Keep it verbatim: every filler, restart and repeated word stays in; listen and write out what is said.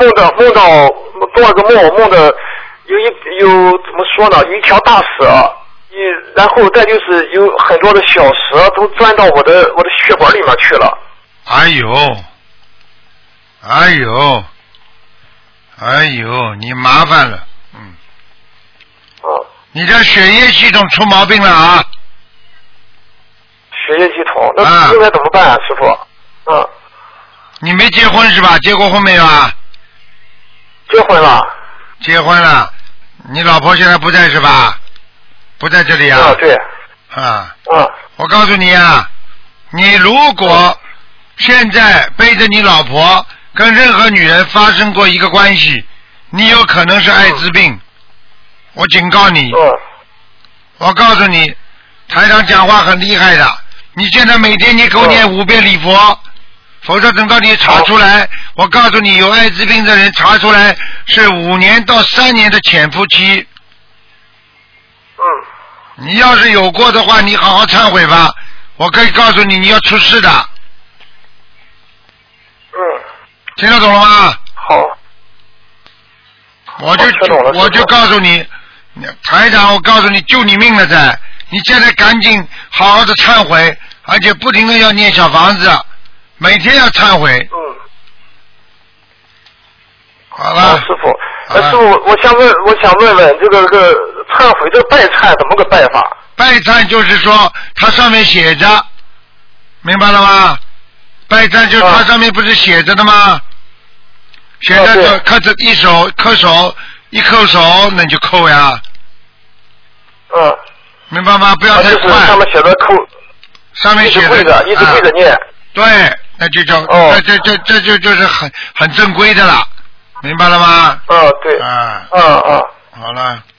梦到梦到做了个梦，我梦到有一有怎么说呢？有一条大蛇，一然后再就是有很多的小蛇都钻到我的我的血管里面去了。 哎呦，哎呦，哎呦，你麻烦了，嗯。 哦。 你的血液系统出毛病了啊！ 血液系统，那应该怎么办啊，师傅？嗯。 你没结婚是吧？结过婚没有啊？ 结婚了。 结婚了，你老婆现在不在是吧？不在这里啊？ 啊，对。 啊。 嗯。 我告诉你啊，你如果现在背着你老婆跟任何女人发生过一个关系，你有可能是艾滋病。嗯、我警告你。 嗯。 我告诉你，台长讲话很厉害的。你现在每天你给我念五遍礼佛。嗯，否则等到你查出来，我告诉你，有艾滋病的人查出来是五年到三年的潜伏期。 嗯。 你要是有过的话，你好好忏悔吧。我可以告诉你，你要出事的。 嗯。 听得懂了吗？ 好。 我就我就告诉你，台长，我告诉你，救你命了在。你现在赶紧好好的忏悔，而且不停的要念小房子。每天要忏悔。 嗯。 好了。 啊、师傅，呃，师傅，我想问，我想问问这个这个忏悔这个拜忏怎么个拜法？ 拜忏就是说，它上面写着，明白了吗？拜忏就是它上面不是写着的吗？啊、写着就磕着一手磕手，一叩手那就叩呀。 嗯。 明白吗？不要太快。 啊、就是上面写着叩。 上面写着。 一直跪着，一直跪着念。 啊对，那就叫， 哦、 这这这这就就是很很正规的了，明白了吗？ 嗯，对。 啊。 嗯嗯。 好了。